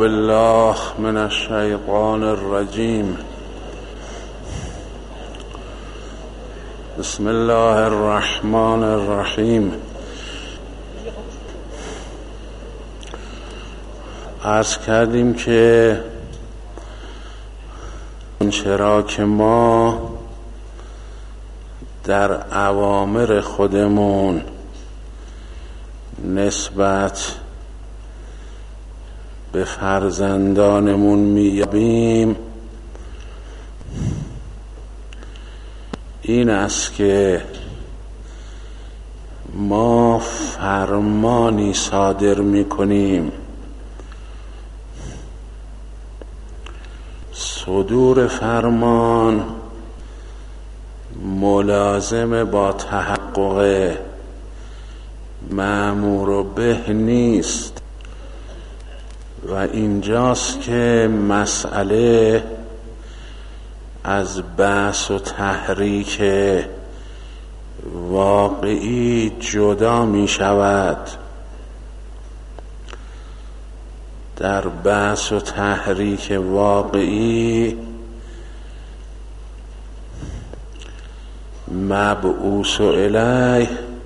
بالله من الشیطان الرجیم. بسم الله الرحمن الرحیم. عرض کردیم که چرا که ما در اوامر خودمون نسبت به فرزندانمون میابیم، این است که ما فرمانی صادر میکنیم، صدور فرمان ملازم با تحقق مأمور به نیست و اینجاست که مسئله از بحث و تحریک واقعی جدا می شود. در بحث و تحریک واقعی مبعوث الیه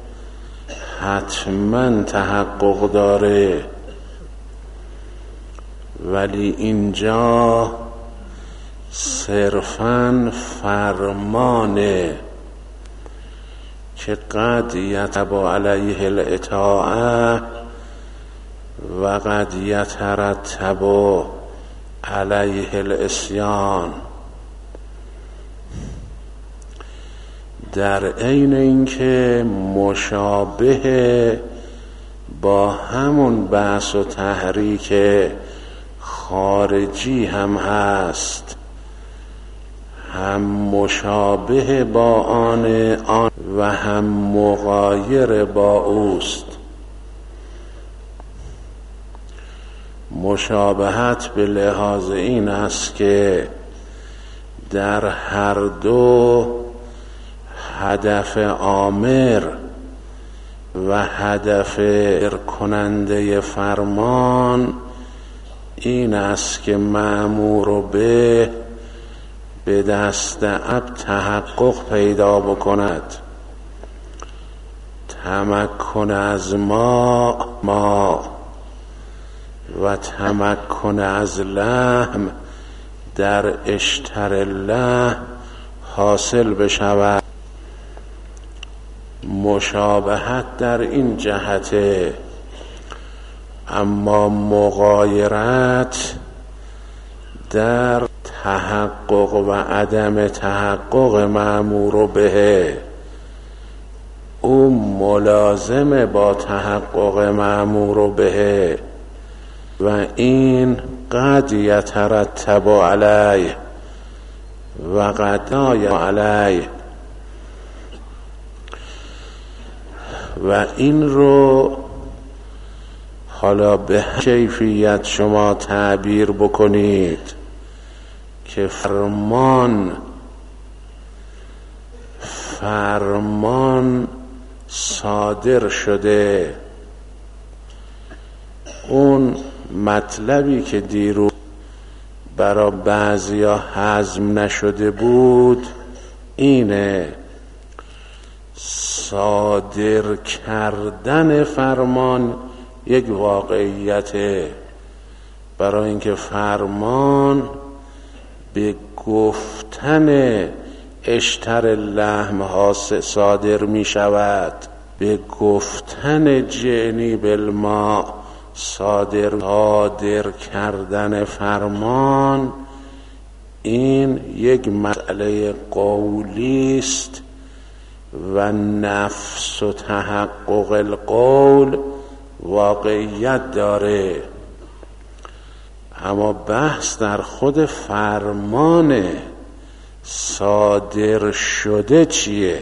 حتما تحقق داره، ولی اینجا صرفاً فرمانه که قد یتبع علیه الاطاعه و قد یترتب علیه العصیان. در عین اینکه مشابه با همون بحث و تحریک خارجی هم هست، هم مشابه با آن و هم مغایر با اوست. mشابهت به لحاظ این است که در هر دو هدف آمر و هدف کننده فرمان این است که مأمور به دست عبد تحقق پیدا بکند، تمکن از ما و تمکن از لحم در اشتر لحم حاصل بشود. مشابهت در این جهته، اما مغایرت در تحقق و عدم تحقق مأمور به، او ملازم با تحقق مأمور به و این قد یترتب علیه و قد علیه. و این رو حالا به کیفیت شما تعبیر بکنید که فرمان صادر شده. اون مطلبی که دیروز برای بعضیا هضم نشده بود اینه، صادر کردن فرمان یک واقعیته، برای اینکه فرمان به گفتن اشتر لحم صادر می شود، به گفتن جعنی بالماء صادر کردن فرمان این یک مسئله قولی است و نفس و تحقق القول واقعیت داره، اما بحث در خود فرمان صادر شده چیه؟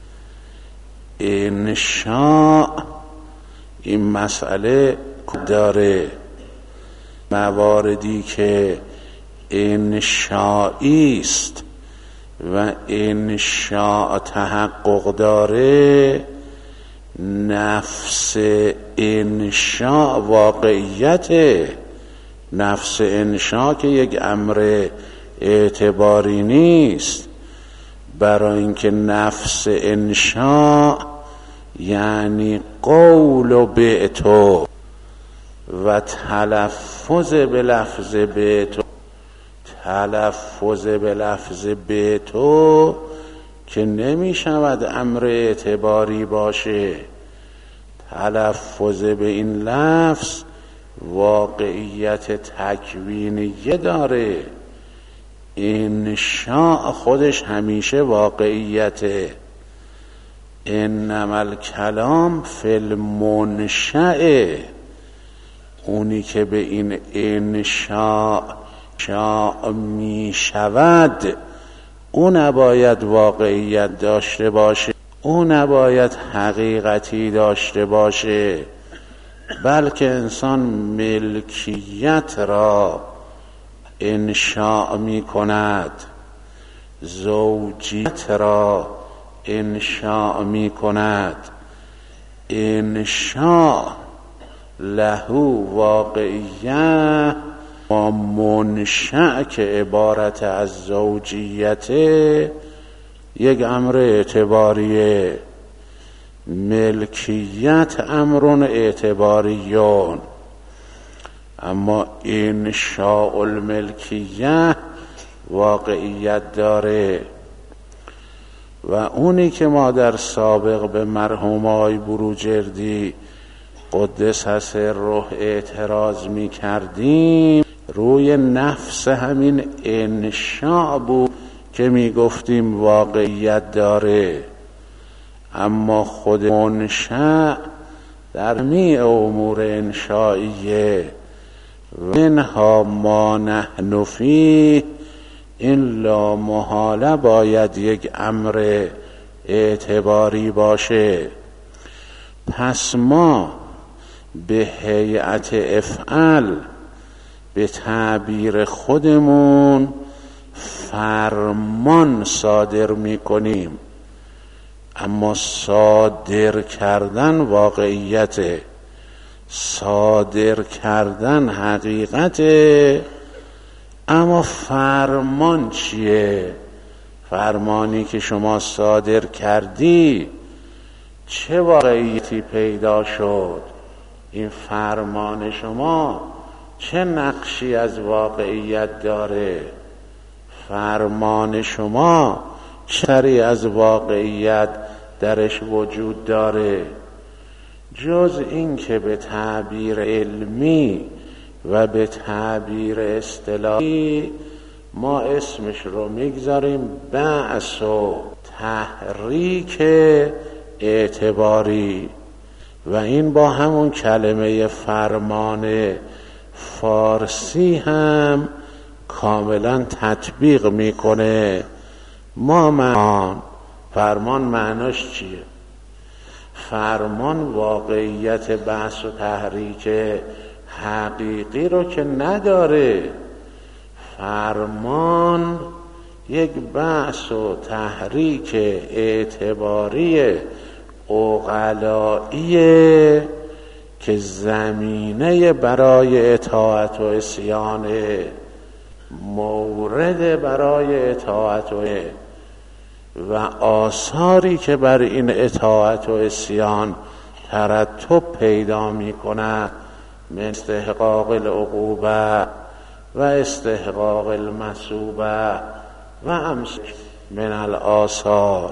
انشاء این مسئله داره، مواردی که انشائی است و انشاء تحقق داره، نفس انشاء واقعیته، نفس انشا که یک امر اعتباری نیست، برای اینکه نفس انشا یعنی قول و بعتو و تلفظ به لفظ بعتو. تلفظ به لفظ بعتو که نمی شود امر اعتباری باشه. تلفظ به این لفظ واقعیت تکوینیه داره. انشاء خودش همیشه واقعیته. انما الکلام فی المنشأ، اونی که به این انشاء می شود اون نباید واقعیت داشته باشه، اون نباید حقیقتی داشته باشه، بلکه انسان ملکیت را انشاء می کند، زوجیت را انشاء می کند. انشاء لهو واقعیه و منشأ که عبارت از زوجیت یک امر اعتباریه. ملکیت امر اعتباریون، اما انشاء الملکیه واقعیت داره. و اونی که ما در سابق به مرحوم آقای بروجردی قدس سره اعتراض می کردیم روی نفس همین انشاء بود که می گفتیم واقعیت داره، اما خود منشأ در جمیع امور انشائیه. منها ما نحن فیه، این لا محاله باید یک امر اعتباری باشه. پس ما به هیئت افعل به تعبیر خودمون فرمان صادر می کنیم، اما صادر کردن واقعیته، صادر کردن حقیقته. اما فرمان چیه؟ فرمانی که شما صادر کردی چه واقعیتی پیدا شد؟ این فرمان شما چه نقشی از واقعیت داره؟ فرمان شما چری از واقعیت درش وجود داره؟ جز این که به تعبیر علمی و به تعبیر اصطلاحی ما اسمش رو میگذاریم بعث و تحریک اعتباری، و این با همون کلمه فرمان فارسی هم کاملا تطبیق میکنه. ما فرمان معناش چیه؟ فرمان واقعیت بحث و تحریک حقیقی رو که نداره. فرمان یک بحث و تحریک اعتباری عقلائیه که زمینه برای اطاعت و عصیان، مورد برای اطاعت و آثاری که بر این اطاعت و عصیان ترتب پیدا می کند من استحقاق العقوبه و استحقاق المثوبه و امثال من الآثار.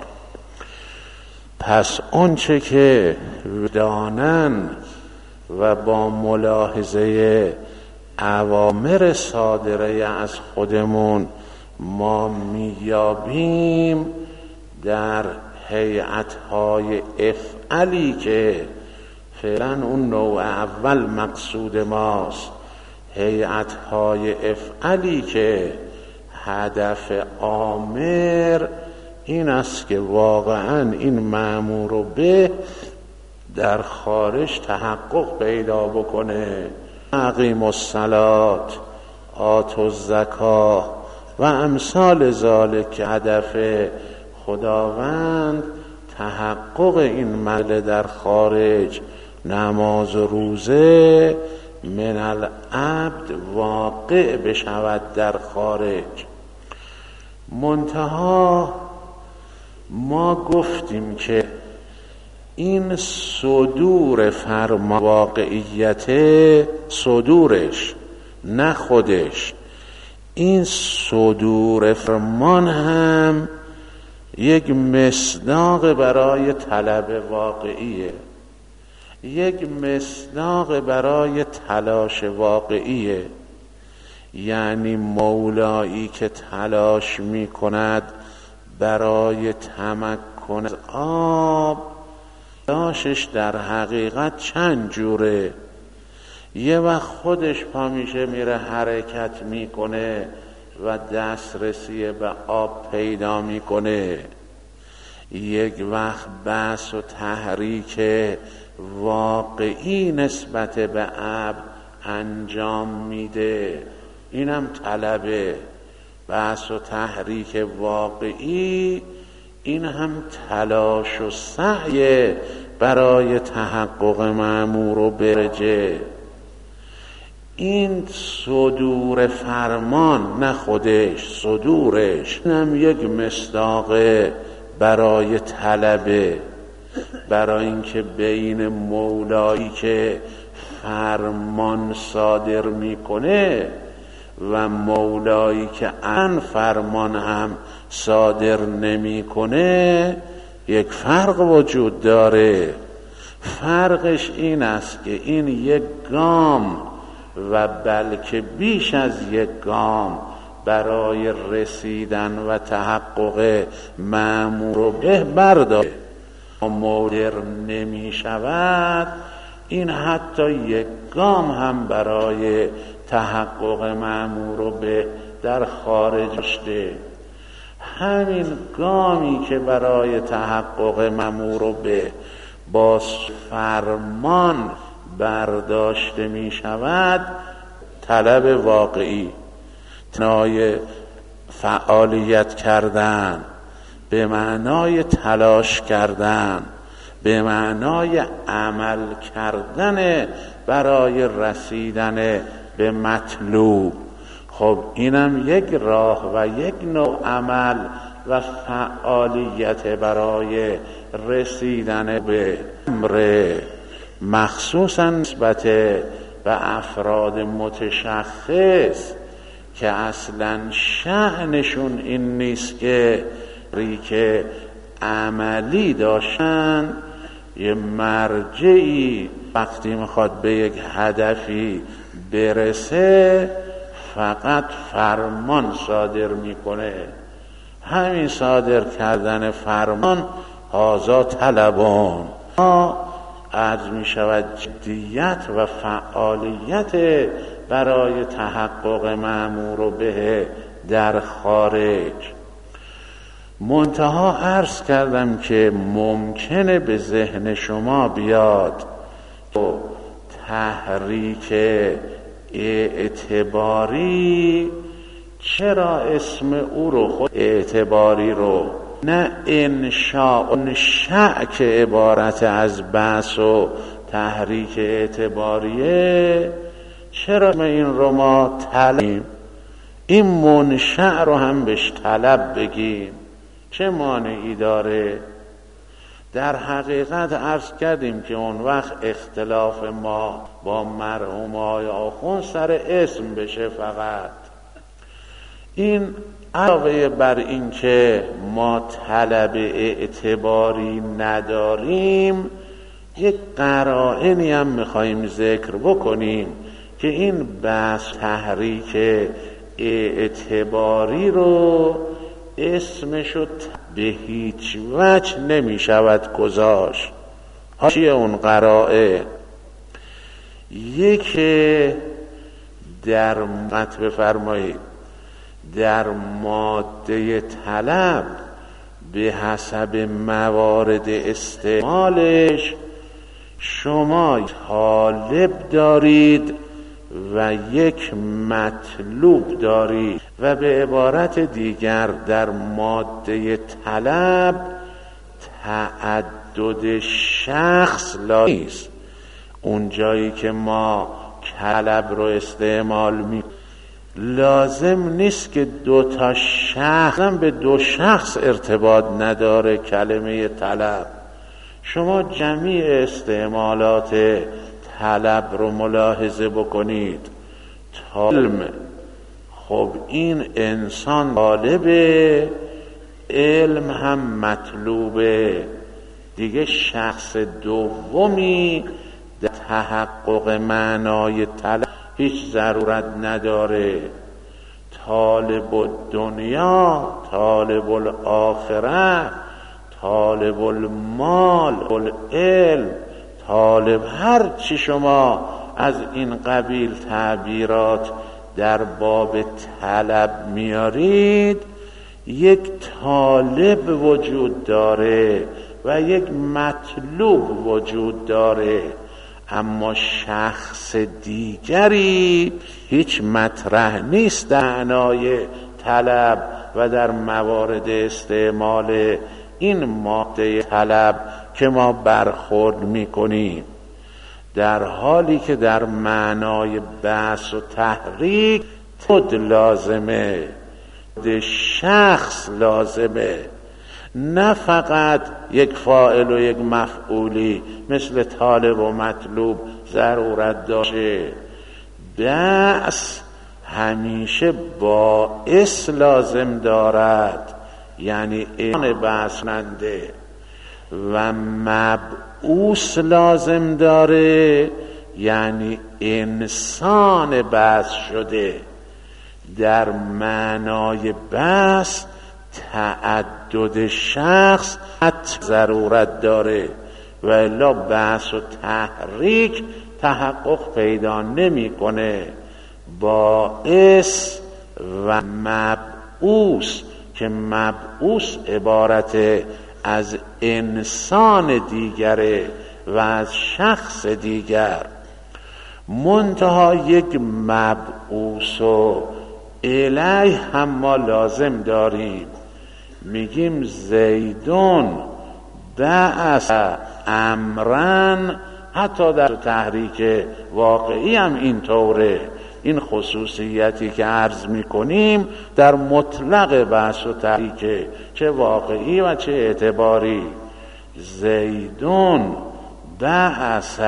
پس اونچه که دانن و با ملاحظه اوامر صادره از خودمون ما میابیم در هیئت‌های افعلی که فعلا اون نوع اول مقصود ماست، هیئت‌های افعلی که هدف آمر این است که واقعا این مأمور به در خارج تحقق پیدا بکنه. اقیم الصلات، آتوا الزکات و امثال ذالک که هدف خداوند تحقق این مطلب در خارج، نماز و روزه من العبد واقع بشود در خارج. منتها ما گفتیم که این صدور فرمان واقعیت، صدورش نه خودش، این صدور فرمان هم یک مصداق برای طلب واقعیه، یک مصداق برای تلاش واقعیه. یعنی مولایی که تلاش می کند برای تمکن از آب، تلاشش در حقیقت چند جوره. یه وقت خودش پا میشه میره حرکت میکنه و دسترسی به آب پیدا میکنه، یک وقت بحث و تحریک واقعی نسبت به عبد انجام میده، اینم طلبه. بحث و تحریک واقعی این هم تلاش و سعی برای تحقق مأمور و برجه. این صدور فرمان نه خودش، صدورش هم یک مصداق برای طلبه، برای اینکه بین مولایی که فرمان صادر میکنه و مولایی که ان فرمان هم صادر نمیکنه یک فرق وجود داره. فرقش این است که این یک گام و بلکه بیش از یک گام برای رسیدن و تحقق مأمور به برداره، مولر نمی شود. این حتی یک گام هم برای تحقق مأمور به در خارج شده. همین گامی که برای تحقق مأمور به با فرمان برداشته می شود طلب واقعی، معنای فعالیت کردن، به معنای تلاش کردن، به معنای عمل کردن برای رسیدن به مطلوب. خب اینم یک راه و یک نوع عمل و فعالیت برای رسیدن به امر، مخصوصا نسبت به افراد متشخص که اصلا شأنشون این نیست که ریک عملی داشتن. یه مرجعی وقتی میخواد به یک هدفی برسه فقط فرمان صادر میکنه. همین صادر کردن فرمان هازا طلبان عرض میشود جدیت و فعالیت برای تحقق مأمور به در خارج. منتها عرض کردم که ممکنه به ذهن شما بیاد تحریک اعتباری، چرا اسم او رو خود اعتباری رو نه انشاء که عبارت از بحث و تحریک اعتباریه، چرا این رو ما طلبیم؟ این منشأ رو هم بهش طلب بگیم، چه مانعی داره؟ در حقیقت عرض کردیم که اون وقت اختلاف ما با مرحوم آقای آخوند سر اسم بشه. فقط این علاوه بر این که ما طلب اعتباری نداریم، یک قرائنی هم میخواییم ذکر بکنیم که این بحث تحریک اعتباری رو اسمشو به هیچ وجه نمی شود گذاشت. چیه اون قرائن؟ یکی در متن بفرمایید در ماده طلب به حسب موارد استعمالش شما طالب دارید و یک مطلوب دارید، و به عبارت دیگر در ماده طلب تعدد شخص نیست. اون جایی که ما طلب رو استعمال می لازم نیست که دو تا شخص به دو شخص ارتباط نداره کلمه طلب. شما جمیع استعمالات طلب رو ملاحظه بکنید. علم، خب این انسان طالبه، علم هم مطلوبه دیگه. شخص دومی در تحقق معنای طلب هیچ ضرورت نداره. طالب الدنیا، طالب الاخره، طالب المال، العلم، طالب، هر چی شما از این قبیل تعبیرات در باب طلب میارید، یک طالب وجود داره و یک مطلوب وجود داره، اما شخص دیگری هیچ مطرح نیست در معنای طلب و در موارد استعمال این ماده طلب که ما برخورد میکنیم، در حالی که در معنای بحث و تحریک خود لازمه، شخص لازمه، نه فقط یک فاعل و یک مفعولی مثل طالب و مطلوب ضرورت داشته. بحث همیشه باعث لازم دارد، یعنی این بحث ننده، و مبعوث لازم داره، یعنی انسان بحث شده. در معنای بحث تعدد شخص ضرورت داره و الا بحث و تحریک تحقق پیدا نمیکنه. باعث و مبعوث، که مبعوث عبارت از انسان دیگره و از شخص دیگر، منتها یک مبعوث و الیه هم ما لازم داریم. میگیم زیدون بعث امرن، حتی در تحریک واقعی هم اینطوره. این خصوصیتی که عرض میکنیم در مطلق بحث و تحریک، چه واقعی و چه اعتباری. زیدون بعث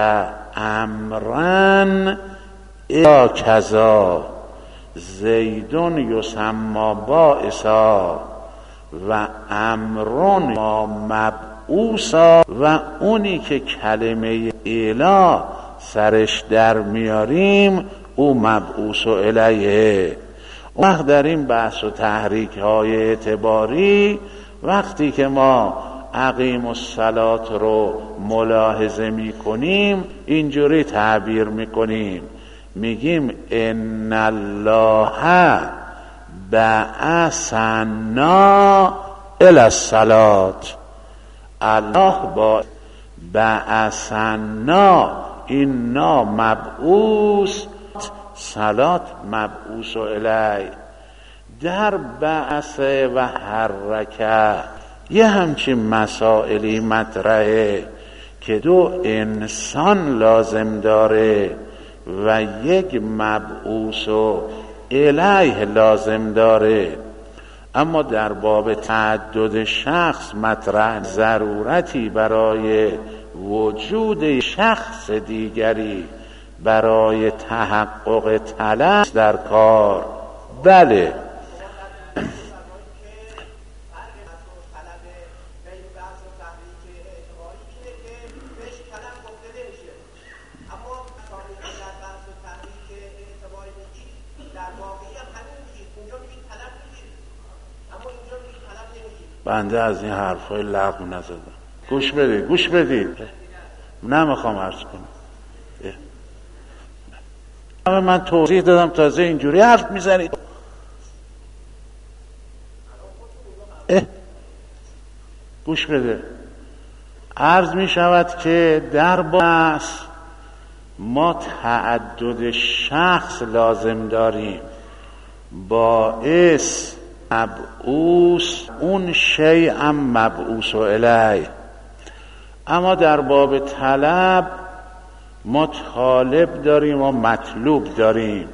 امرن الا کذا، زیدون یسمى باعثا و امرون ما مبعوثا، و اونی که کلمه الا سرش در میاریم او مبعوث و الیه. وقت در این بحث و تحریک های اعتباری، وقتی که ما اقیم الصلات رو ملاحظه میکنیم اینجوری تعبیر میکنیم، میگیم ان الله بعثنا الی الصلات. الله با بعثنا، این نا مبعوث، صلات مبعوث و الی. در بعث و حرکه یه همچین مسائلی مطرحه که دو انسان لازم داره و یک مبعوث و الیه لازم داره، اما در باب تعدد شخص مطرح ضرورتی برای وجود شخص دیگری برای تحقق طلب در کار. بله بنده از این حرفای لغو نزدم. گوش بدید نمیخوام عرض کنم. من توضیح دادم، تازه اینجوری حرف میزنید. گوش بده. عرض میشود که در بحث ما تعدد شخص لازم داریم، باعث، مبعوث، اون شیء مبعوث و الیه. اما در باب طلب ما طالب داریم و مطلوب داریم.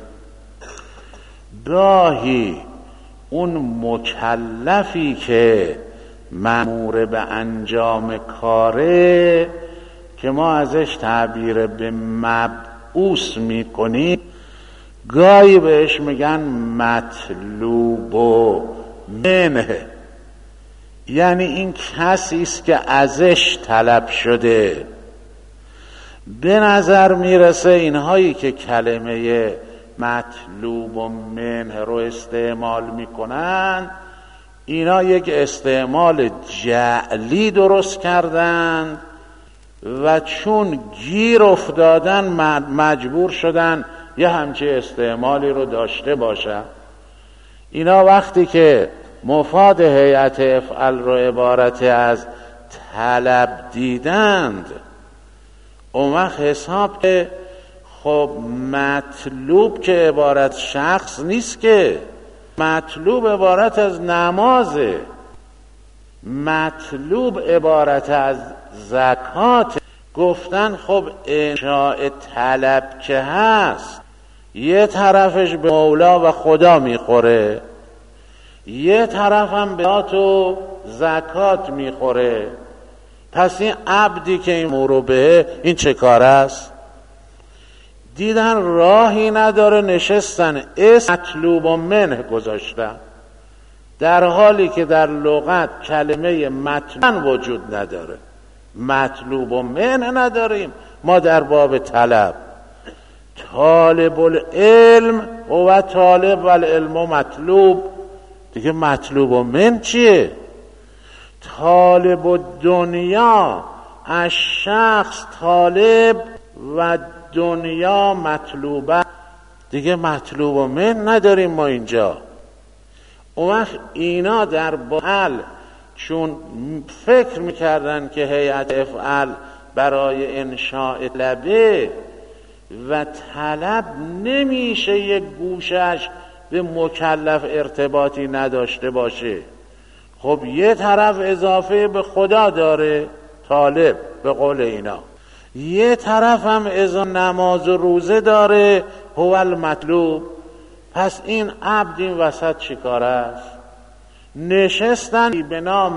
گاهی اون مکلفی که مأمور به انجام کاره که ما ازش تعبیر به مبعوث میکنیم، گاهی بهش میگن مطلوب و منه، یعنی این کسی است که ازش طلب شده. به نظر میرسه اینهایی که کلمه مطلوب و منه رو استعمال میکنن، اینا یک استعمال جعلی درست کردن و چون گیر افتادن مجبور شدن یه همچه استعمالی رو داشته باشن. اینا وقتی که مفاد هیئت افعل رو عبارت از طلب دیدند، اون وقت حساب که خب مطلوب که عبارت شخص نیست، که مطلوب عبارت از نمازه، مطلوب عبارت از زکات. گفتن خب انشاء طلب که هست، یه طرفش به مولا و خدا میخوره، یه طرف هم به زکات و زکات میخوره. پس این عبدی که این موروبه این چه کار است؟ دیدن راهی نداره، نشستن اسم مطلوب و منه گذاشتن، در حالی که در لغت کلمه مطلوب وجود نداره. مطلوب و منه نداریم ما در باب طلب. طالب العلم و طالب و العلم مطلوب، دیگه مطلوب و من چیه؟ طالب و دنیا از شخص طالب و دنیا مطلوبه، دیگه مطلوب و من نداریم ما اینجا. اون وقت اینا در بحل چون فکر میکردن که هیئت افعل برای انشاء طلبه و طلب نمیشه یک گوشش به مکلف ارتباطی نداشته باشه، خب یه طرف اضافه به خدا داره طالب به قول اینا، یه طرف هم اضافه نماز و روزه داره هو المطلوب. پس این عبد این وسط چیکار است؟ نشستن به نام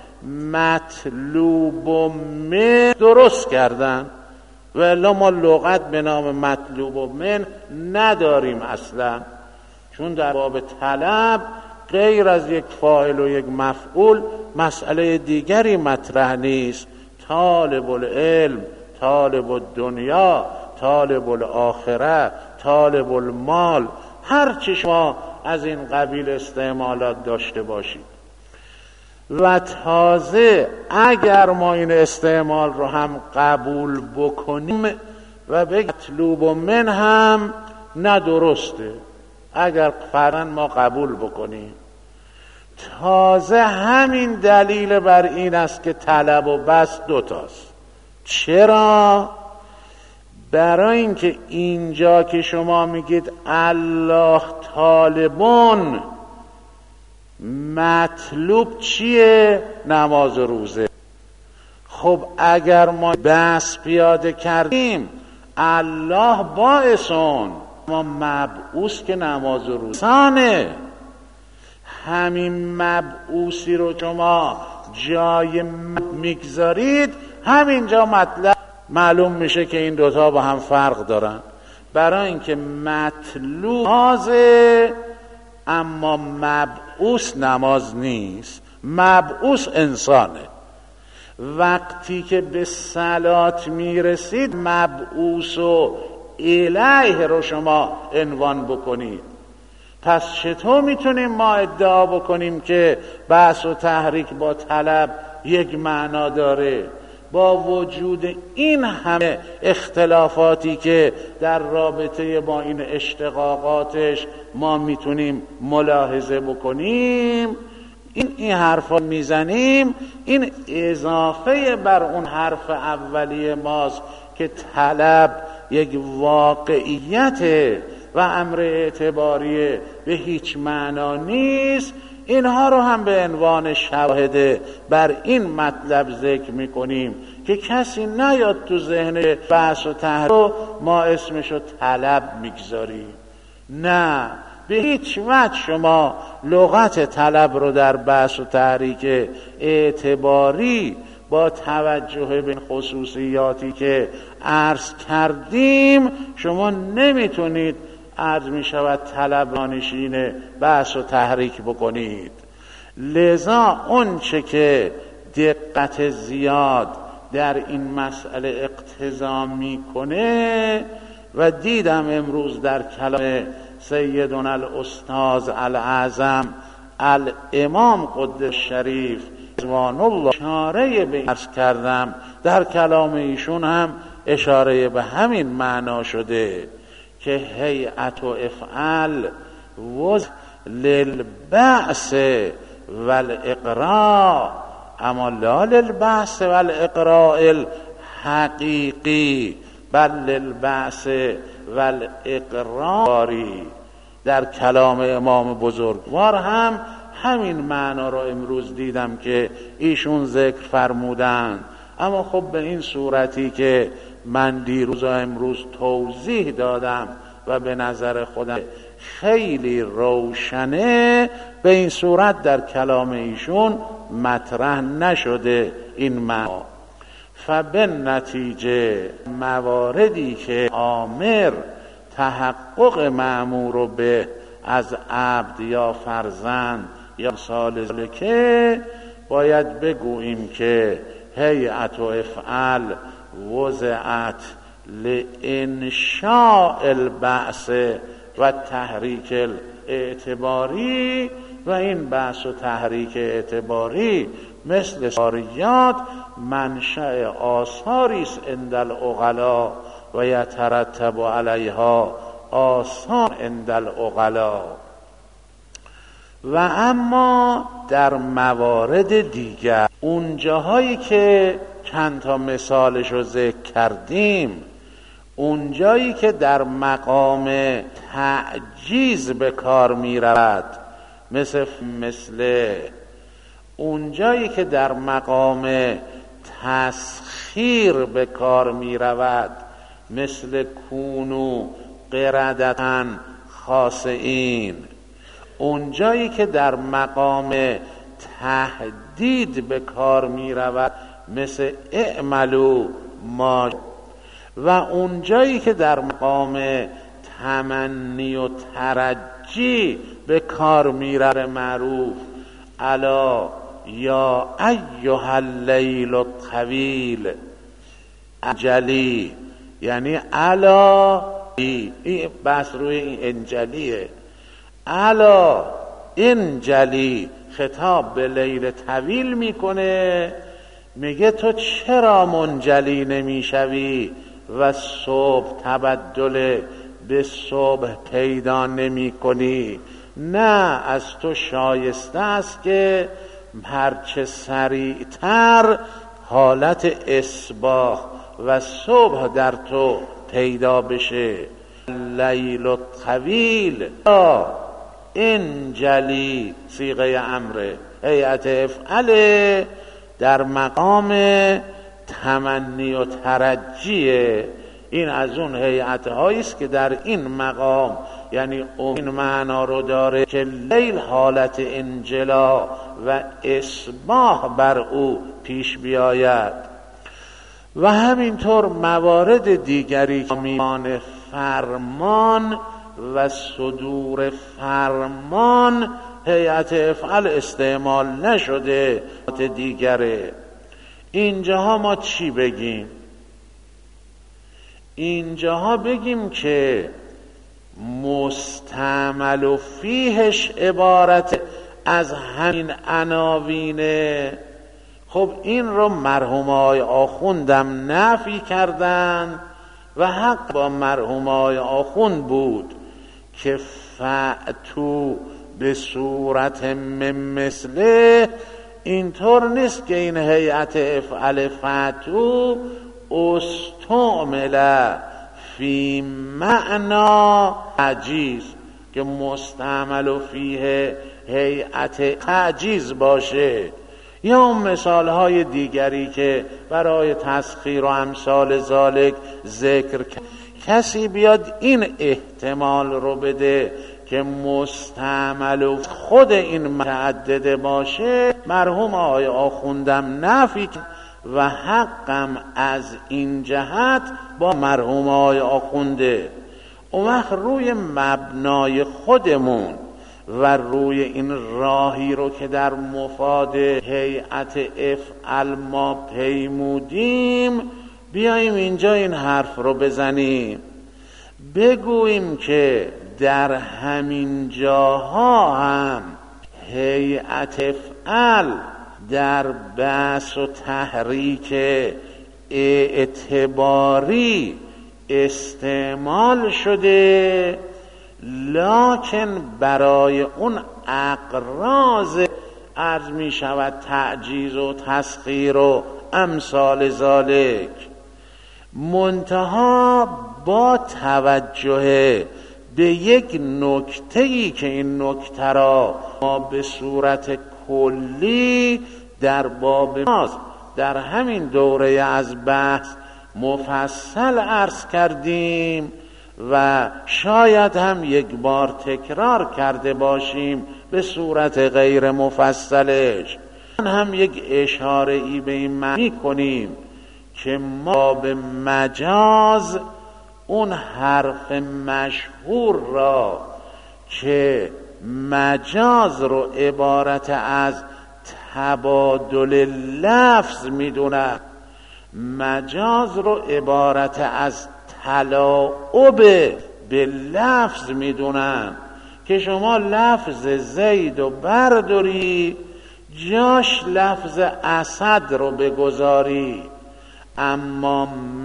مطلوب و من درست کردن، و الا ما لغت به نام مطلوب و من نداریم اصلا، چون در باب طلب غیر از یک فاعل و یک مفعول مسئله دیگری مطرح نیست. طالب العلم، طالب الدنیا، طالب الاخره، طالب المال، هر چی شما از این قبیل استعمالات داشته باشید. و تازه اگر ما این استعمال رو هم قبول بکنیم و بگیم مطلوب و من هم ندرسته، اگر فرضاً ما قبول بکنیم، تازه همین دلیل بر این است که طلب و بس دوتاست. چرا؟ برای اینکه اینجا که شما میگید الله طالبون، مطلوب چیه؟ نماز و روزه. خب اگر ما بس پیاده کردیم الله باعثون، ما مبعوث که نماز و روزه، همین مبعوثی رو شما جای میگذارید، همینجا مطلب معلوم میشه که این دوتا با هم فرق دارن. برای اینکه مطلوب نمازه اما مبعوث نماز نیست، مبعوث انسانه. وقتی که به صلات میرسید مبعوث و الیه رو شما عنوان بکنید. پس چطور میتونیم ما ادعا بکنیم که بحث و تحریک با طلب یک معنا داره، با وجود این همه اختلافاتی که در رابطه با این اشتقاقاتش ما میتونیم ملاحظه بکنیم؟ این حرفا میزنیم، این اضافه بر اون حرف اولیه ماست که طلب یک واقعیت و امر اعتباریه، به هیچ معنا نیست. اینها رو هم به عنوان شواهد بر این مطلب ذکر میکنیم که کسی نیاد تو ذهن بحث و تحریک رو ما اسمشو طلب میگذاریم. نه، به هیچ وجه شما لغت طلب رو در بحث و تحریک اعتباری با توجه به خصوصیاتی که عرض کردیم شما نمیتونید عرض میشود طلب رانشین بحث و تحریک بکنید. لذا اون چه که دقت زیاد در این مسئله اقتضا میکنه و دیدم امروز در کلام سیدنا الاستاذ الاعظم الامام قدس شریف رضوان الله اشاره به عرض کردم، در کلام ایشون هم اشاره به همین معنا شده که هیئت و افعل وز للبعث والاقراء اما لا للبعث والاقراء الحقیقی بل للبعث والاقراء. در کلام امام بزرگوار هم همین معنا رو امروز دیدم که ایشون ذکر فرمودند. اما خب به این صورتی که من دیروز و امروز توضیح دادم و به نظر خودم خیلی روشنه، به این صورت در کلام ایشون مطرح نشده این معنا. فبالنتیجه مواردی که آمر تحقق مأمور به از عبد یا فرزند یا سال که باید بگوییم که هیئت و افعل وضعت لانشاء البعث و تحریک اعتباری، و این بحث و تحریک اعتباری مثل ساریات منشأ آثاری است عند العقلاء و یترتب علیها آثار عند العقلاء. و اما در موارد دیگر اون جاهایی که چند تا مثالش رو ذکر کردیم، اون جایی که در مقام تعجیز به کار می رود مثل اون جایی که در مقام تسخیر به کار می رود مثل کونو قردتن خاسئین، اون جایی که در مقام تهدید به کار می رود مثل اعملو ما، و اون جایی که در مقام تمنی و ترجی به کار می رود معروف الا یا ایها اللیل الطویل انجلی، یعنی الا، این بس روی این انجلیه، الا انجلی خطاب به لیل طویل میکنه، میگه تو چرا منجلی نمیشوی و صبح تبدل به صبح پیدا نمی کنی؟ نه، از تو شایسته است که هرچه سریعتر حالت اصباح و صبح در تو پیدا بشه. لیل الطویل انجلی صیغه امره، هیئت افعل در مقام تمنی و ترجیه. این از اون هیئت هایی است که در این مقام یعنی این معنا رو داره که لیل حالت انجلا و اصباح بر او پیش بیاید. و همینطور موارد دیگری که میان فرمان و صدور فرمان هیئت افعل استعمال نشده دیگره. اینجاها ما چی بگیم؟ اینجاها بگیم که مستعمل و فیهش عبارت از همین عناوینه. خب این رو مرحومای آخوندم نفی کردن و حق با مرحومای آخوند بود که فأتو به صورت مثله. اینطور نیست که این هیئت افعل فأتو استعمل فی معنا عجیز. که مستعمل فیه هیئت تعجیز باشه، یا اون مثال های دیگری که برای تسخیر و امثال ذالک ذکر کسی بیاد این احتمال رو بده که مستعمل خود این متعدده باشه، مرحوم آقای آخوندم نفی و حقم از این جهت با مرحوم آقای آخونده. اون وقت روی مبنای خودمون و روی این راهی رو که در مفاد هیئت افعل ما پیمودیم، بیاییم اینجا این حرف رو بزنیم، بگوییم که در همین جاها هم هیئت افعل در بحث و تحریک اعتباری استعمال شده، لکن برای اون اقراض عرض می شود تعجیز و تسخیر و امثال ذالک، منتها با توجه به یک نکته‌ای که این نکته را ما به صورت کلی در باب در همین دوره از بحث مفصل عرض کردیم و شاید هم یک بار تکرار کرده باشیم به صورت غیر مفصلش، هم یک اشاره ای به این معنی کنیم که ما به مجاز اون حرف مشهور را که مجاز رو عبارت از تبادل لفظ میدونن، مجاز رو عبارت از تلاعب به لفظ میدونن که شما لفظ زید رو برداری جاش لفظ اسد رو بگذاری، اما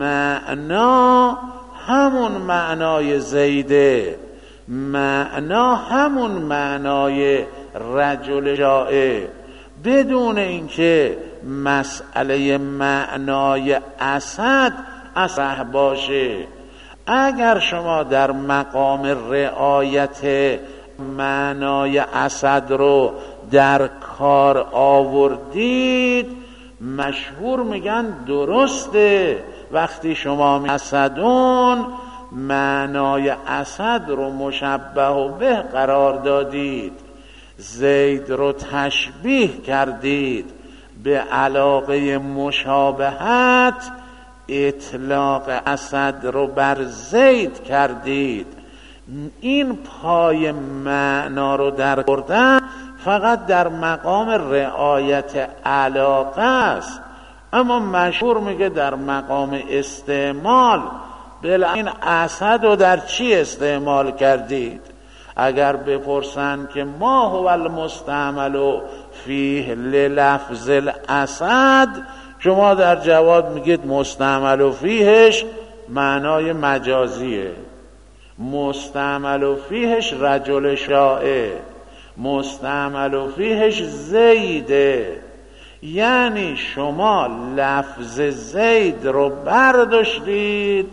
معنا همون معنای زیده، معنا همون معنای رجل جائع، بدون اینکه مسئله معنای اسد اصح باشه. اگر شما در مقام رعایت معنای اسد رو در کار آوردید، مشهور میگن درسته وقتی شما اسدون معنای اسد رو مشبه و به قرار دادید، زید رو تشبیه کردید، به علاقه مشابهت اطلاق اسد رو بر زید کردید. این پای معنا رو در بردن فقط در مقام رعایت علاقه است، اما مشهور میگه در مقام استعمال بله این اسد رو در چی استعمال کردید؟ اگر بپرسن که ما هو المستعمل فیه للفظ الاسد، شما در جواب میگید مستعمل فیهش معنای مجازیه، مستعمل فیهش رجل شائع، مستعمل فیهش زیده. یعنی شما لفظ زید رو برداشتید،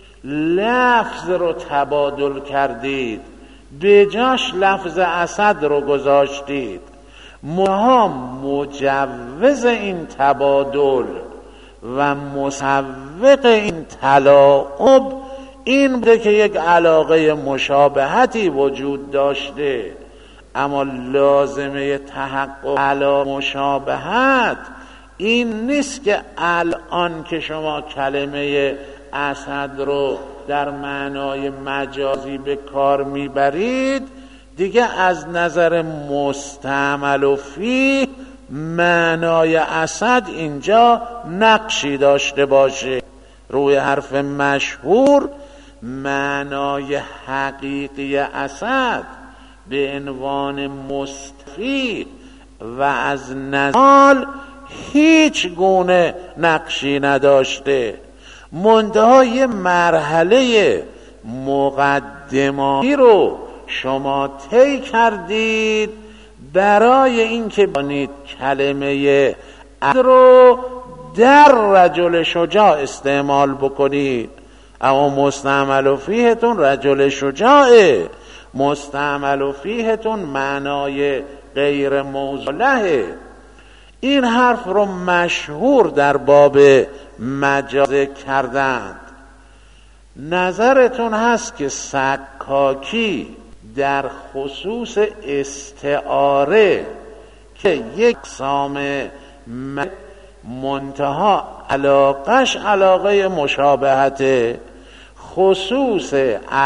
لفظ رو تبادل کردید، به جاش لفظ اسد رو گذاشتید. ما مجوز این تبادل و مسوق این تلاعب این بوده که یک علاقه مشابهتی وجود داشته، اما لازمه تحقق علاقه مشابهت این نیست که الان که شما کلمه اسد رو در معنای مجازی به کار میبرید دیگه از نظر مستعمل فیه معنای اسد اینجا نقشی داشته باشه. روی حرف مشهور معنای حقیقی اسد به عنوان مستفید و از نزال هیچ گونه نقشی نداشته، منتها یه مرحله مقدماتی رو شما طی کردید برای اینکه بانید کلمه اسد رو در رجل شجاع استعمال بکنید، اما مستعمل فیهتون رجل شجاعه مستعمل فیهتون معنای غیر موضوع له. این حرف رو مشهور در باب مجاز کردند. نظرتون هست که سکاکی در خصوص استعاره که یک اقسام منتها علاقش علاقه مشابهته، خصوص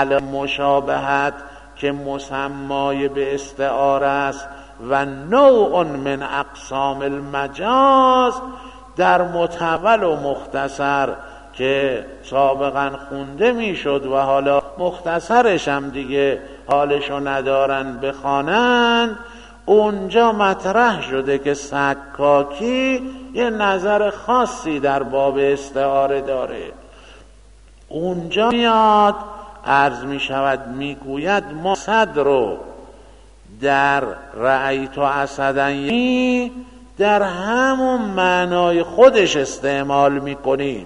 مشابهت که مسمای به استعاره است و نوع من اقسام المجاز در مطول و مختصر که سابقا خونده میشد و حالا مختصرش هم دیگه حالشو ندارن بخوانند، اونجا مطرح شده که سکاکی یه نظر خاصی در باب استعاره داره. اونجا میاد عرض می شود میگوید ما اسد رو در رأیت اسدن در همون معنای خودش استعمال میکنیم،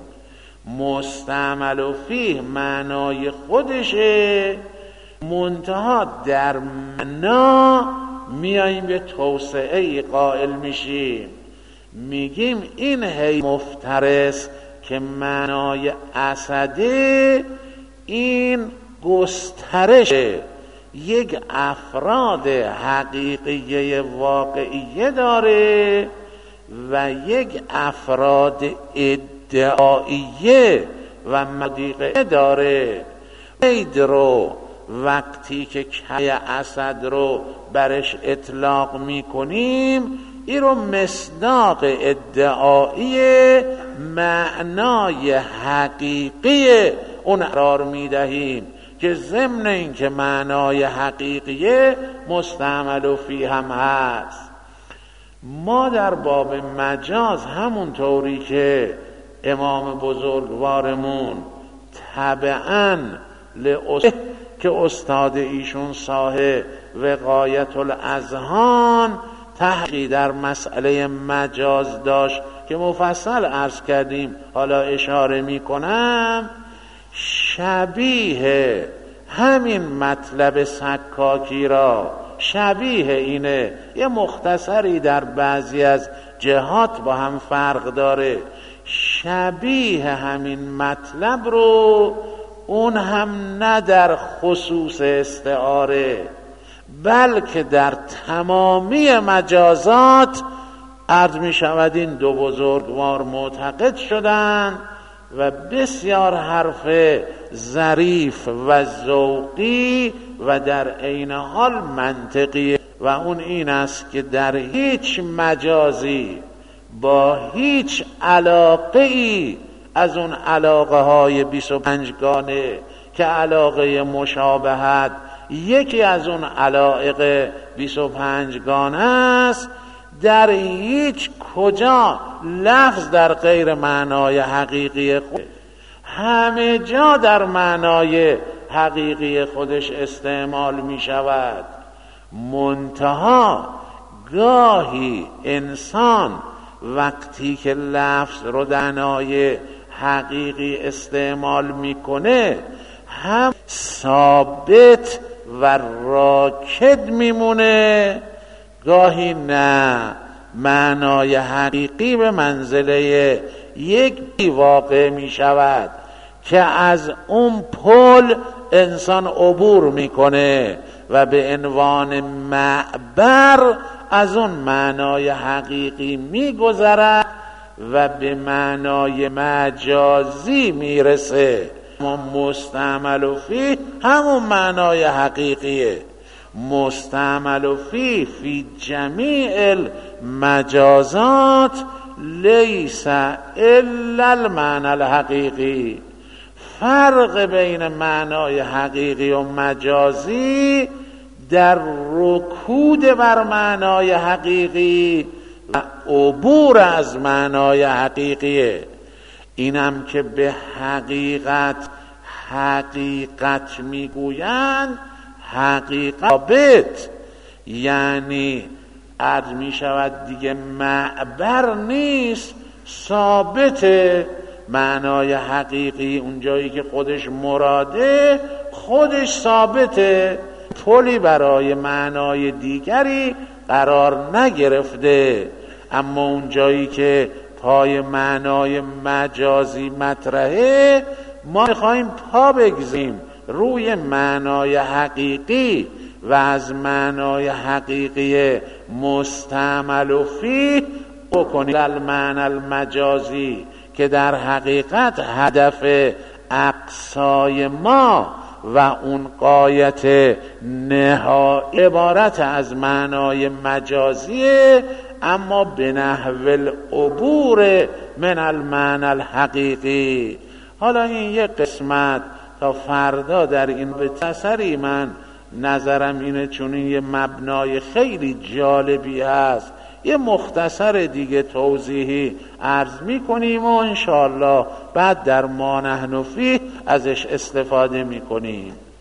مستعمل و فیه معنای خودشه، منتها در معنا میاییم به توسعه قائل میشیم، میگیم این هی مفترس که معنای اسده این گسترش یک افراد حقیقیه واقعیه داره و یک افراد ادعاییه و مدیقه داره. عید رو وقتی که کی اسد رو برش اطلاق میکنیم این رو مصداق ادعایی معنای حقیقی اون قرار میدهیم که ضمن این که معنای حقیقیه مستعمل و فی هم هست. ما در باب مجاز همونطوری که امام بزرگوارمون طبعاً که استاد ایشون صاحب وقایت الاذهان تحقیق در مسئله مجاز داشت که مفصل عرض کردیم، حالا اشاره میکنم، شبیه همین مطلب سکاکی را شبیه اینه، یه مختصری در بعضی از جهات با هم فرق داره، شبیه همین مطلب رو اون هم نه در خصوص استعاره بلکه در تمامی مجازات عرض می شود این دو بزرگوار معتقد شدند و بسیار حرف ظریف و ذوقی و در عین حال منطقی و اون این است که در هیچ مجازی با هیچ علاقه‌ای از اون علاقه های 25 گانه که علاقه مشابهت یکی از اون علایق 25 گانه است، در هیچ کجا لفظ در غیر معنای حقیقی خود، همه جا در معنای حقیقی خودش استعمال می شود. منتها گاهی انسان وقتی که لفظ رو در معنای حقیقی استعمال میکنه هم ثابت و راکد میمونه، گاهی نه، معنای حقیقی به منزله یک واقع میشود که از اون پل انسان عبور میکنه و به عنوان معبر از اون معنای حقیقی میگذرد و به معنای مجازی میرسه. مستعمل فی همون معنای حقیقیه، مستعمل فی جمیع المجازات لیس الا المعنى الحقیقی. فرق بین معنای حقیقی و مجازی در رکود بر معنای حقیقی و عبور از معنای حقیقیه. اینم که به حقیقت میگویند، حقیقت یعنی عرض می شود دیگه معبر نیست، ثابته. معنای حقیقی اونجایی که خودش مراده خودش ثابته، پلی برای معنای دیگری قرار نگرفته. اما اون جایی که پای معنای مجازی مطرحه، ما میخوایم پا بگذاریم روی معنای حقیقی و از معنای حقیقی مستعمل فیه بکنیم المعنی المجازی که در حقیقت هدف اقصای ما و اون غایت نهایی عبارت از معنای مجازیه، اما به نحو العبور من المعنی الحقیقی. حالا این یک قسمت تا فردا در این بتصری من نظرم اینه، چون این یه مبنای خیلی جالبی هست، یه مختصر دیگه توضیحی عرض میکنیم و انشاءالله بعد در ما نحن فیه ازش استفاده میکنیم.